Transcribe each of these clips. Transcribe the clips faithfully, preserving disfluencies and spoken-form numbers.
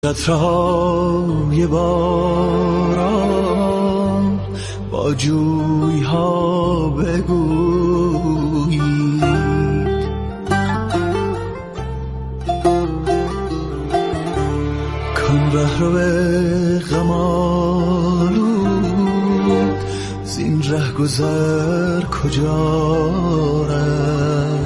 قطره‌های باران با جوی‌ها بگویید، کان رهرو غم‌آلود زین ره گذر کجا رفت.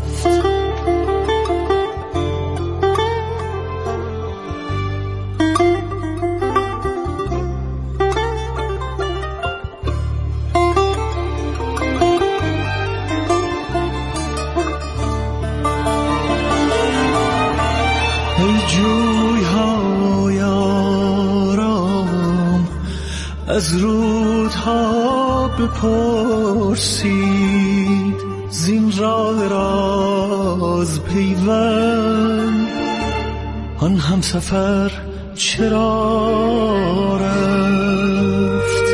از رودها بپرسید زین راه راز پیوند، آن همسفر چرا رفت.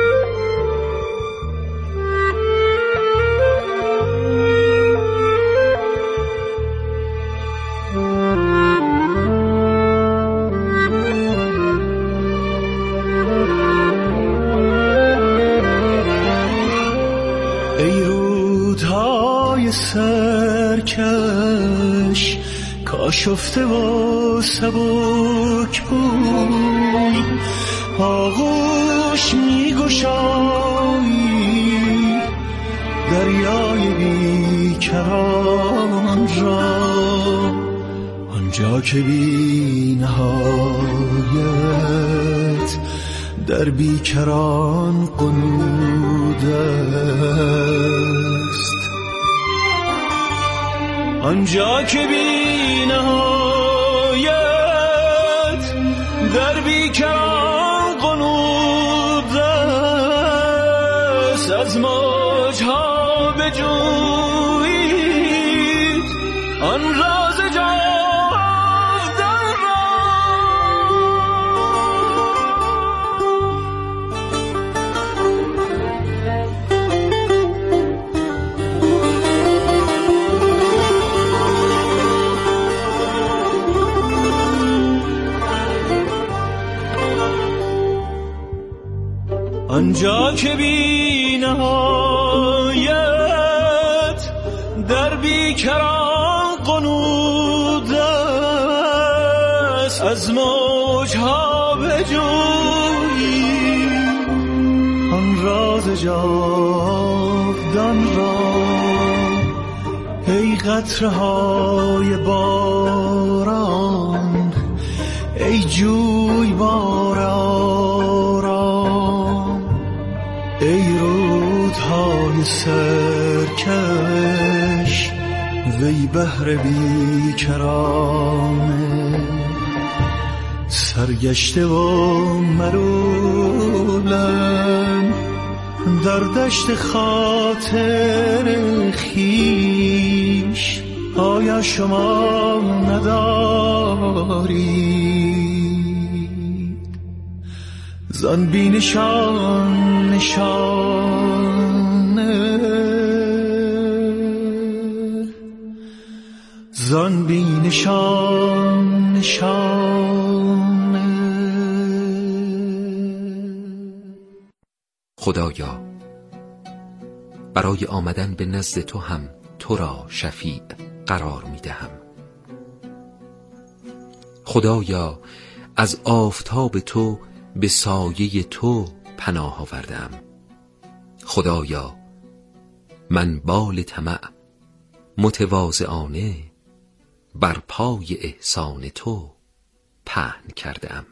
سرکش کاشفته و سبک بوی، آغوش می گشایی دریای بیکران را، آنجا که بی نهایت در بیکران قنود است. آنجا که بی نهایت در بیکران قنود است، از موجها بجویید آن راز جاودان را. آنجا که بی نهایت در بیکران قنود است، از موجها بجویید آن راز جاودان را. ای قطره‌های باران، ای جوی باران، ای رودهای سرکش، وی بحر بیکرانه، سرگشته و ملولم در دشت خاطر خویش. آیا شما ندارید زان بی نشان نشانه، زان بی نشان نشانه؟ خدایا برای آمدن به نزد تو هم تو را شفیع قرار می دهم. خدایا از آفتاب تو به سایه تو پناه آوردم. خدایا من بال طمع متواضعانه بر پای احسان تو پهن کردم.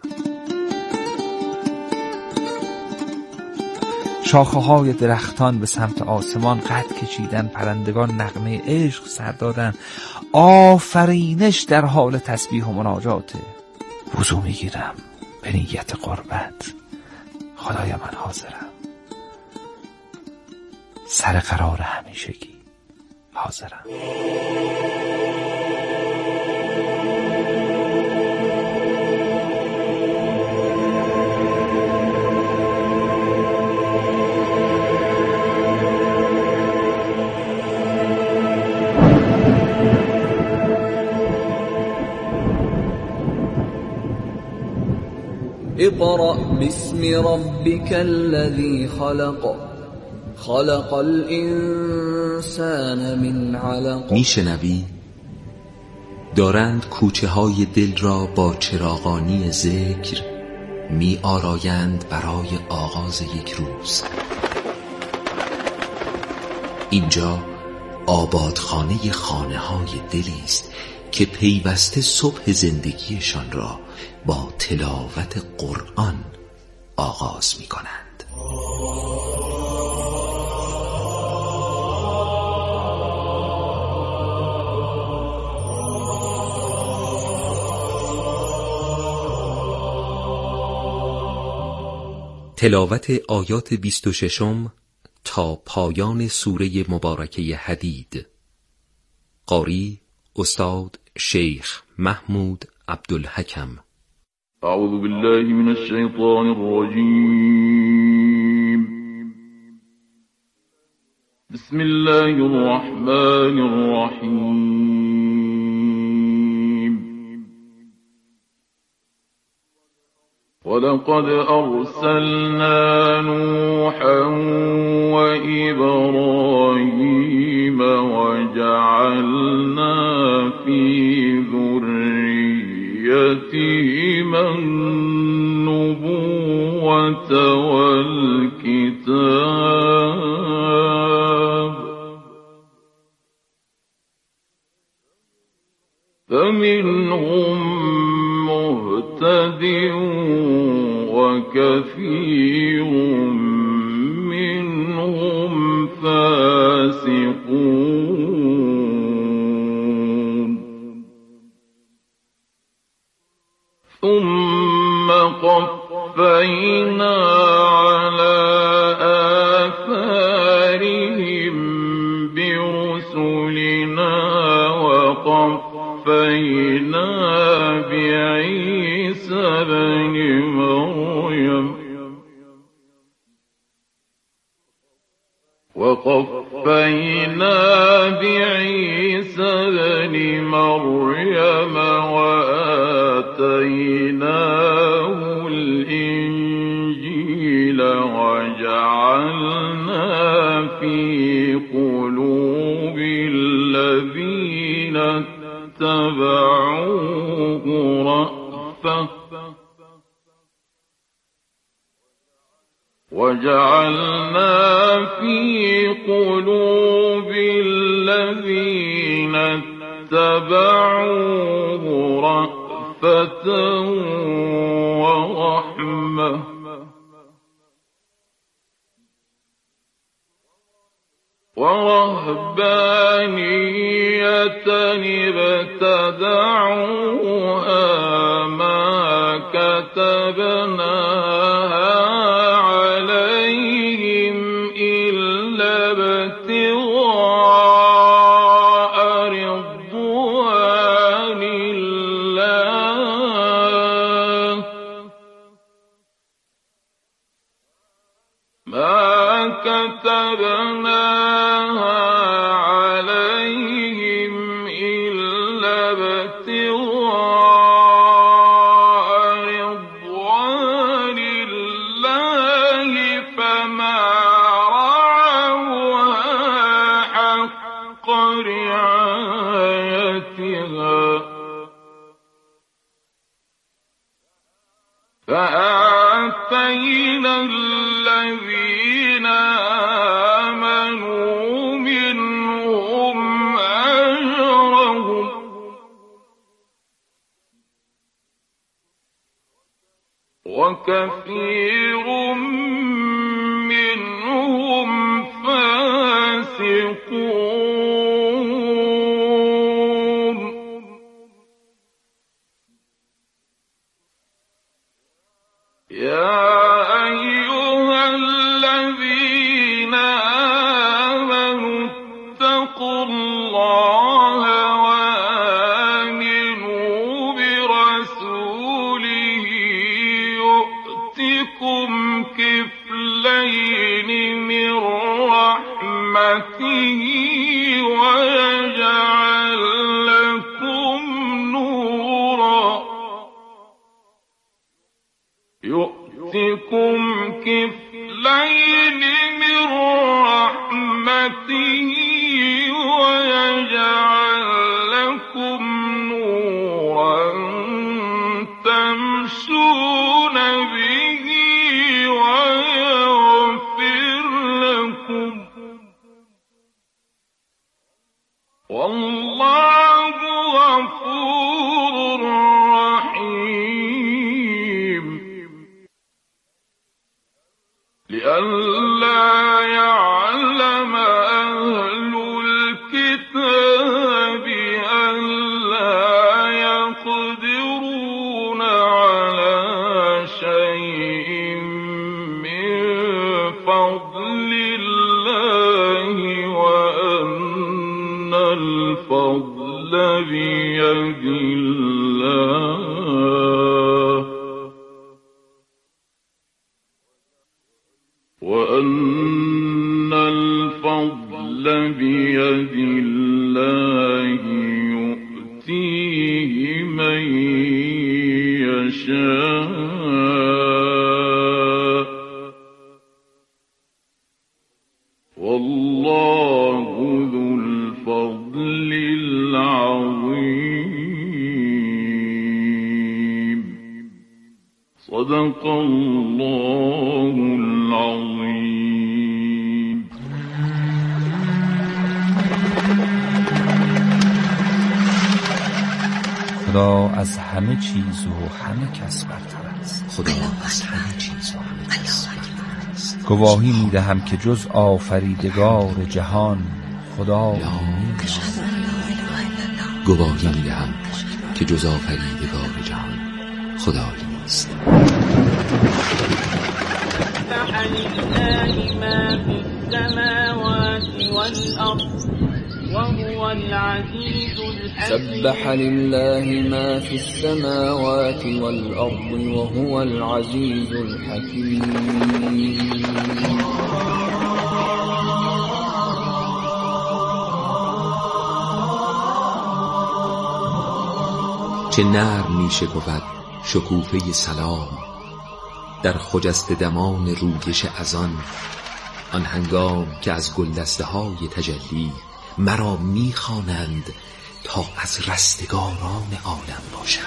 شاخه های درختان به سمت آسمان قد کشیدن، پرندگان نغمه عشق سر دادن، آفرینش در حال تسبیح و مناجاته. وضو میگیرم به نیت قربت. خدایا من حاضرم، سر قرار همیشگی حاضرم. اقرأ باسم ربك الذي خلق خلق الانسان من علق. میشنوی؟ دارند کوچه های دل را با چراغانی ذکر می آرایند برای آغاز یک روز. اینجا آبادخانه خانه های دلی است که پیوسته صبح زندگیشان را با تلاوت قرآن آغاز می کنند. تلاوت آیات بیست و ششم تا پایان سوره مبارکه حدید. قاری استاد شیخ محمود عبدالحکم. اعوذ بالله من الشیطان الرجیم. بسم الله الرحمن الرحیم. ولقد أرسلنا نوحا وإبراهيم وجعلنا في ذريتهما النبوة والكتاب فمنهم مهتد وكثير منهم فاسقون. ثم قفينا على آثارهم برسلنا وقفينا بعيسى بن مريم وقفينا بعيسى بن مريم وآتيناه الإنجيل وجعلنا في قلوب الذين اتبعوه رأفة وجعلنا في قلوب الذين اتبعوه رأفة ورحمة ورهبانية ابتدعوها ما كتبناها عليهم إلا ابتغاء رضوان الله ما كتبناها عليهم إلا ابتغاء رضوان الله فما رعوها حق رعايتها فآتينا الذين آمنوا منهم أجرهم وكثير منهم فاسقون. يا أيها الذين آمنوا اتقوا الله وآمنوا برسوله يؤتكم كفلين من رحمته ويجعل لكم نورا يؤتكم كفلين من رحمته ويجعل لكم نورا تمشون به ويغفر لكم والله غفور رحيم. لئلا يعلم أهل الكتاب ألا يقدرون على شيء من فضل الله وأن الفضل بيد الله وأن الفضل بيد الله يؤتيه من يشاء والله ذو الفضل العظيم. صدق الله العظيم. خدا از همه چیز و همه کس برتر است. خدا از همه چیز و همه کس برتر است. گواهی میدهم که جز آفریدگار جهان خدا نیست. گواهی میدهم که جز آفریدگار جهان خدایی نیست. سبح لله ما في السماوات والأرض وهو العزيز الحكيم. چه نرم می شکفد شکوفه سلام در خجسته دمان رویش اذان، آن هنگام که از گلدسته های تجلی مرا می خوانند تا از رستگاران عالم باشم.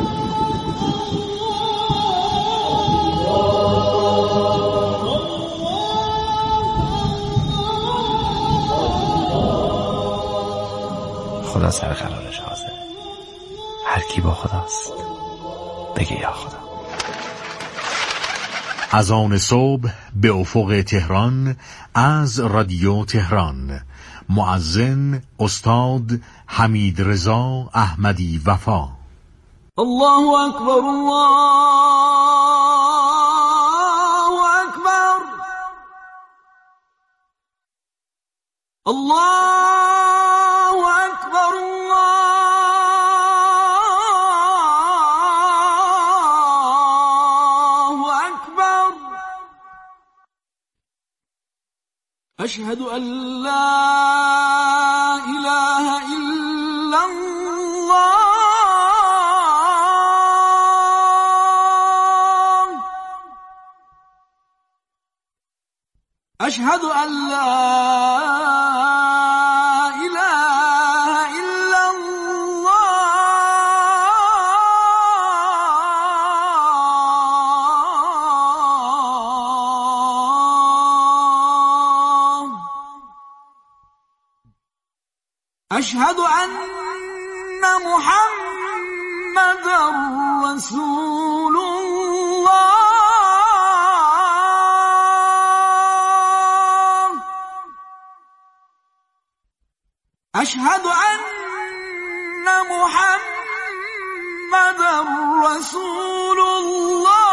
خدا سر قرارش حاضر. هر کی با خداست بگه یا خدا. از آن صبح به افق تهران از رادیو تهران. مؤذن استاد حمید رضا احمدی وفا. الله اکبر الله اکبر الله اکبر الله اکبر. اشهد ان لا اله الا الله. اشهد ان لا اله الا الله. اشهد ان محمدا رسول الله. اشهد ان محمدا رسول الله.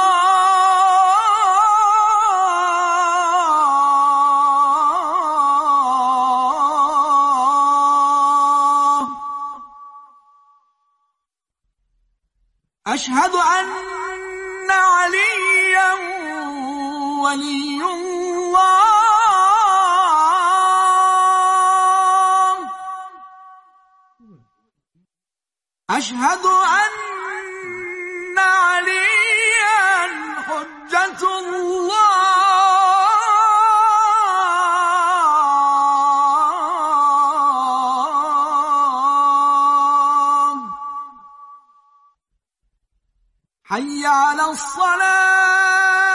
اشهد ان عليا ولي الله. اشهد ان عليا حي على الصلاة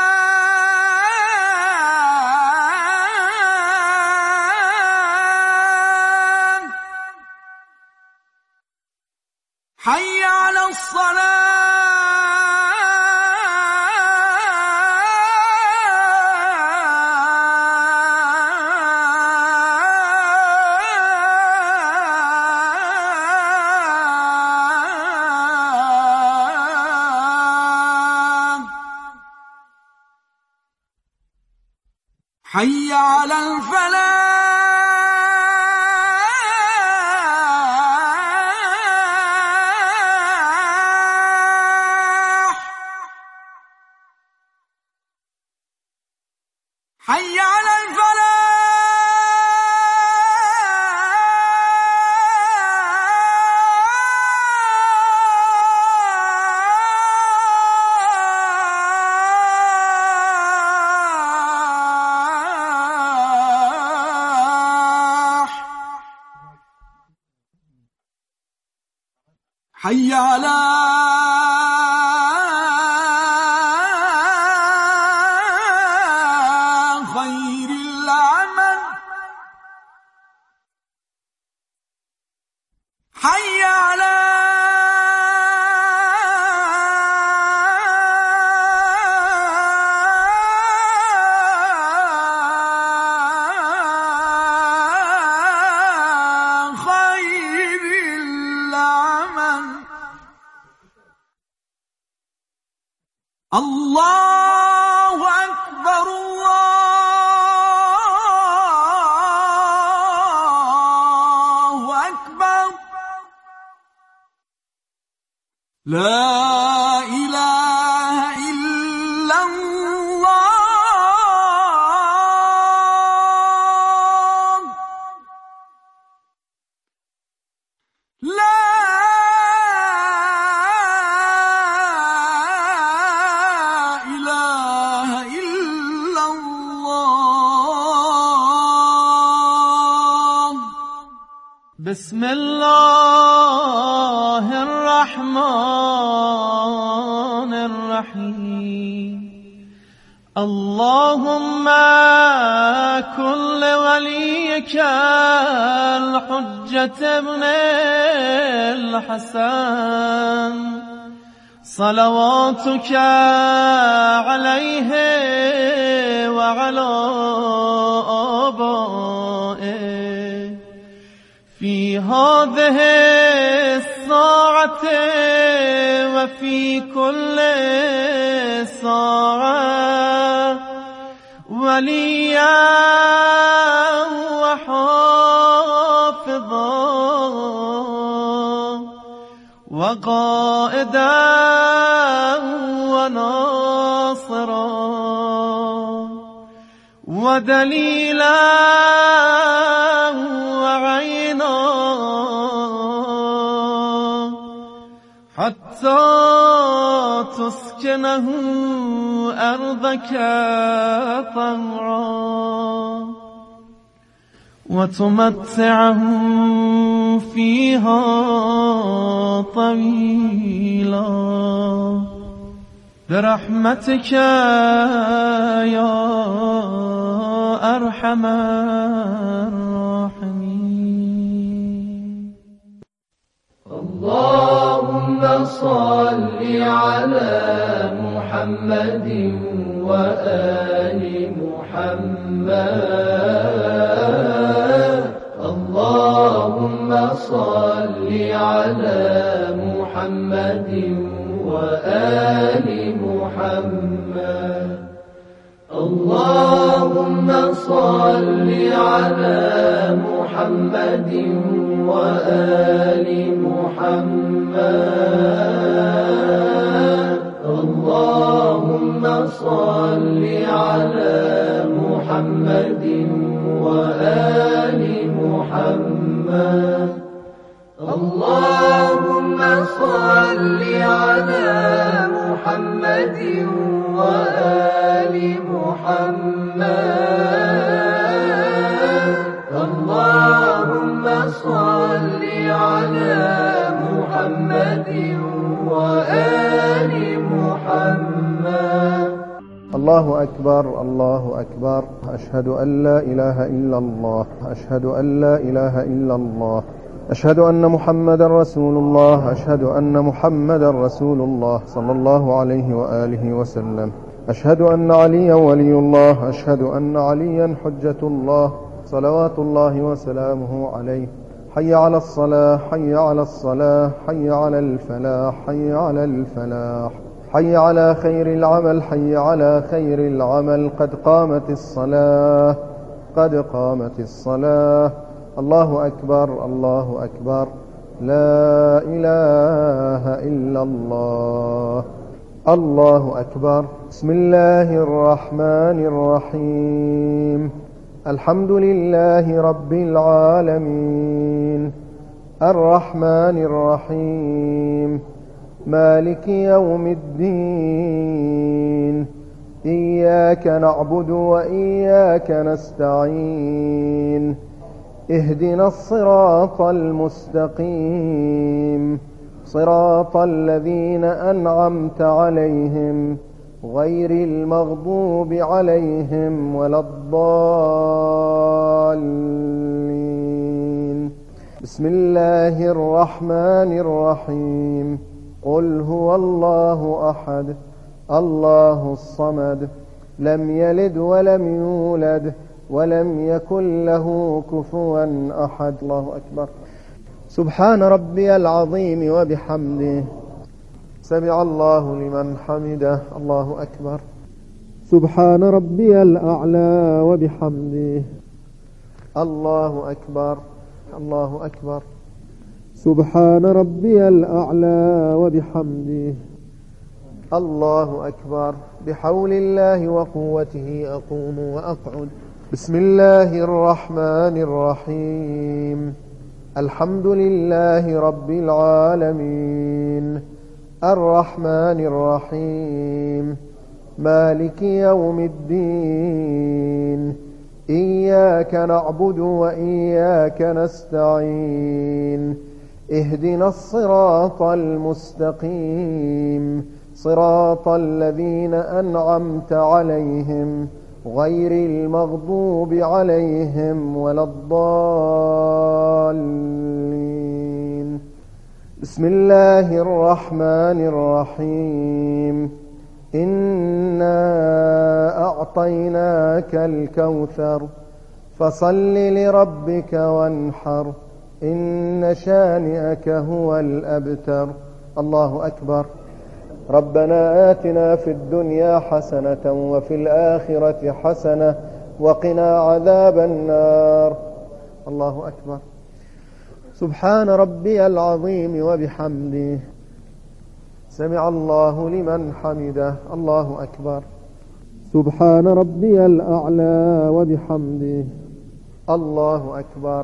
حي على الصلاة حي على الفلاح حي على الفلاح حي على خير العمل حي على خير العمل الله أكبر الله أكبر لا إله إلا الله لا بسم الله الرحمن الرحيم اللهم كن لوليك الحجة ابن الحسن صلواتك عليه وعلى آبائه في هذه الساعة وفي كل ساعة وليا وحافظا وقائدا وناصرا ودليلا وعينا حتى تسكنه أرضك طوعا وتمتعه فيها طويلا برحمتك يا أرحم الراحمين اللهم صل على محمد وآل محمد اللهم صل على محمد وآل محمد اللهم صل على محمد وآل محمد اللهم صل على محمد وآل محمد اللهم صل على محمد وآل محمد اللهم صل على محمد وآل محمد محمد. الله أكبر الله أكبر. أشهد أن لا إله إلا الله. أشهد أن لا إله إلا الله. أشهد أن محمد رسول الله. أشهد أن محمد رسول الله صلى الله عليه وآله وسلم. أشهد أن عليا ولي الله. أشهد أن عليا حجة الله صلوات الله وسلامه عليه. حي على الصلاة حي على الصلاة حي على الفلاح حي على الفلاح حي على خير العمل حي على خير العمل. قد قامت الصلاة قد قامت الصلاة. الله أكبر الله أكبر. لا إله إلا الله. الله أكبر. بسم الله الرحمن الرحيم. الحمد لله رب العالمين الرحمن الرحيم مالك يوم الدين. إياك نعبد وإياك نستعين. اهدنا الصراط المستقيم صراط الذين أنعمت عليهم غير المغضوب عليهم ولا الضالين. بسم الله الرحمن الرحيم. قل هو الله أحد الله الصمد لم يلد ولم يولد ولم يكن له كفوا أحد. الله أكبر. سبحان ربي العظيم وبحمده. سمع الله لمن حمده. الله أكبر. سبحان ربي الأعلى وبحمده. الله أكبر الله أكبر. سبحان ربي الأعلى وبحمده. الله أكبر. بحول الله وقوته أقوم وأقعد. بسم الله الرحمن الرحيم. الحمد لله رب العالمين الرحمن الرحيم مالك يوم الدين. إياك نعبد وإياك نستعين. اهدنا الصراط المستقيم صراط الذين أنعمت عليهم غير المغضوب عليهم ولا الضالين. بسم الله الرحمن الرحيم. إنا أعطيناك الكوثر فصل لربك وانحر إن شانئك هو الأبتر. الله أكبر. ربنا آتنا في الدنيا حسنة وفي الآخرة حسنة وقنا عذاب النار. الله أكبر. سبحان ربي العظيم وبحمده. سمع الله لمن حمده. الله أكبر. سبحان ربي الأعلى وبحمده. الله أكبر.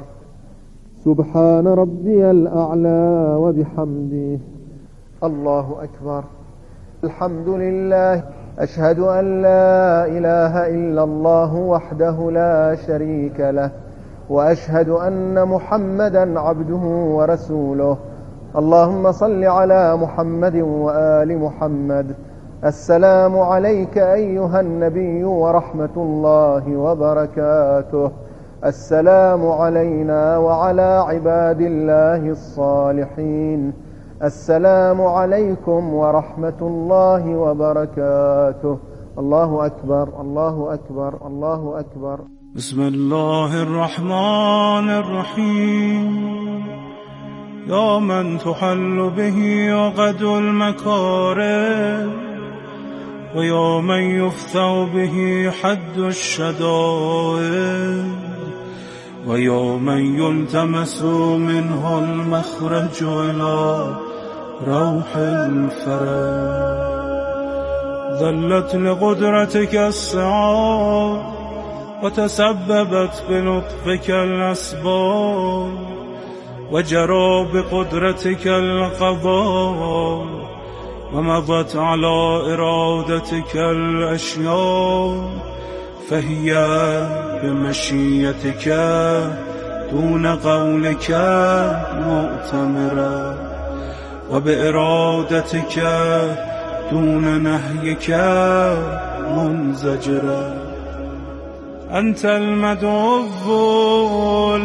سبحان ربي الأعلى وبحمده. الله أكبر. الحمد لله. أشهد أن لا إله إلا الله وحده لا شريك له وأشهد أن محمدا عبده ورسوله. اللهم صل على محمد وآل محمد. السلام عليك أيها النبي ورحمة الله وبركاته. السلام علينا وعلى عباد الله الصالحين. السلام عليكم ورحمة الله وبركاته. الله أكبر الله أكبر الله أكبر. بسم الله الرحمن الرحيم. يا من تحل به عقد المكاره ويا من يفتح به حد الشدائد ويا من يلتمس منه المخرج إلى روح الفرج. ظلت لقدرتك السعاد وتسببت بلطفك الأسباب وجرى بقدرتك القضاء ومضت على إرادتك الأشياء فهي بمشيتك دون قولك مؤتمرة وبإرادتك دون نهيك منزجرا. أنت المدعو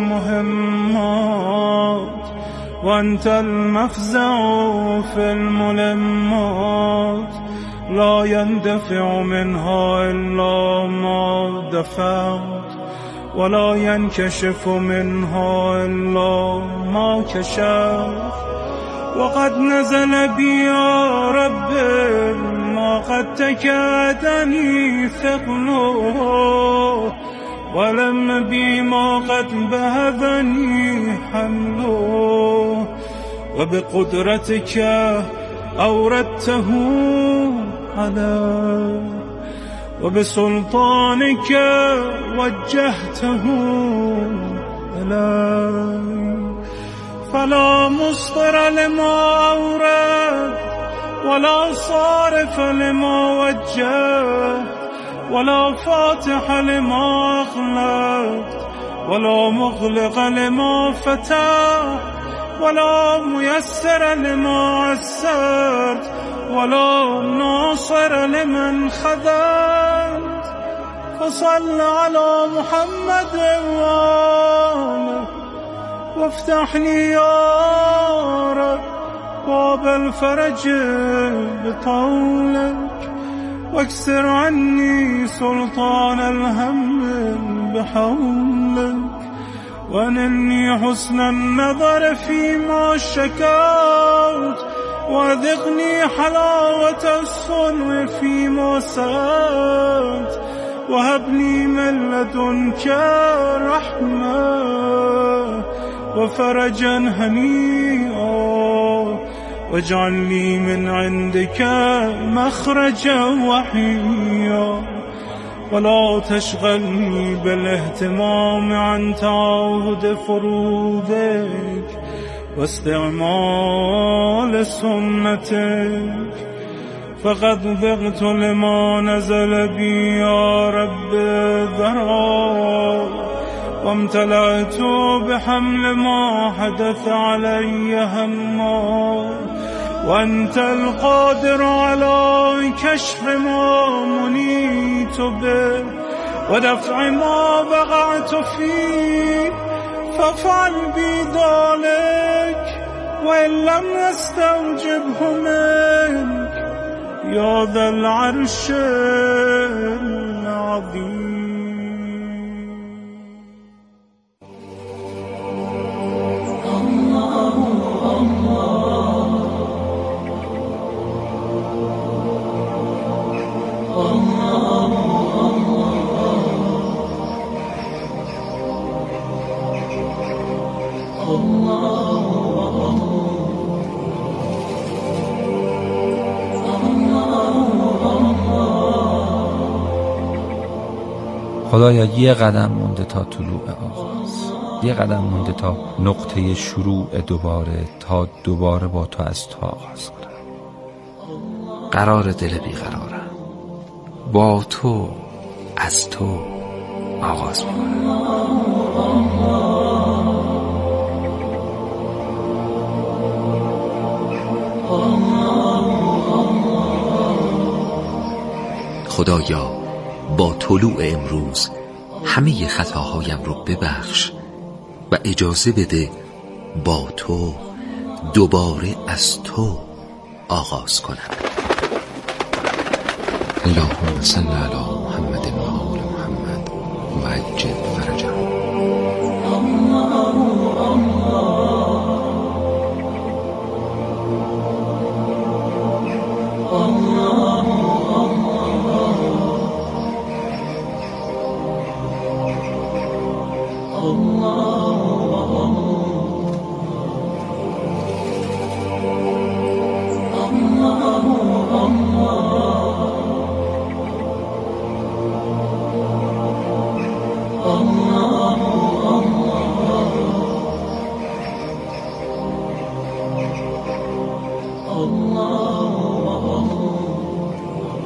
للمهمات وأنت المفزع في الملمات، لا يندفع منها إلا ما دفعت ولا ينكشف منها إلا ما كشفت. وقد نزل بي يا رب ما قد تكادني ثقله، ولم بي ما قد بهذني حمله. وبقدرتك أوردته علي وبسلطانك وجهته إلي. فلا مصدر لما أورد ولا صارف لما وجهت ولا فاتح لما أغلقت ولا مغلق لما فتح ولا ميسر لما عسرت ولا ناصر لمن خذلت. فصل على محمد وآله وافتح لي يا رب باب الفرج بطولك، واكسر عني سلطان الهم بحولك. وانني حسن النظر فيما شكوت، وذقني حلاوة الصنع فيما سألت. وهب لي من لدنك رحمة وفرجا هنيئا، واجعل لي من عندك مخرجا وحيا. ولا تشغلني بالاهتمام عن تعاهد فروضك واستعمال سنتك. فقد ذقت لما نزل بي يا رب ذرا، وامتلأت بحمل ما حدث علي هما. وأنت القادر على كشف ما منيت به ودفع ما بقعت فيه، فافعل بي ذلك وإن لم يستوجبه منك يا ذا العرش العظيم. خدایا یه قدم مونده تا طلوع آغاز، یه قدم مونده تا نقطه شروع دوباره، تا دوباره با تو از تو آغاز کنم. قرار دل بیقرارم، با تو از تو آغاز میکنم. خدایا با طلوع امروز همه خطاهایم رو ببخش و اجازه بده با تو دوباره از تو آغاز کنم. اللهم صل علی محمد و آل محمد و عجل فرجهم.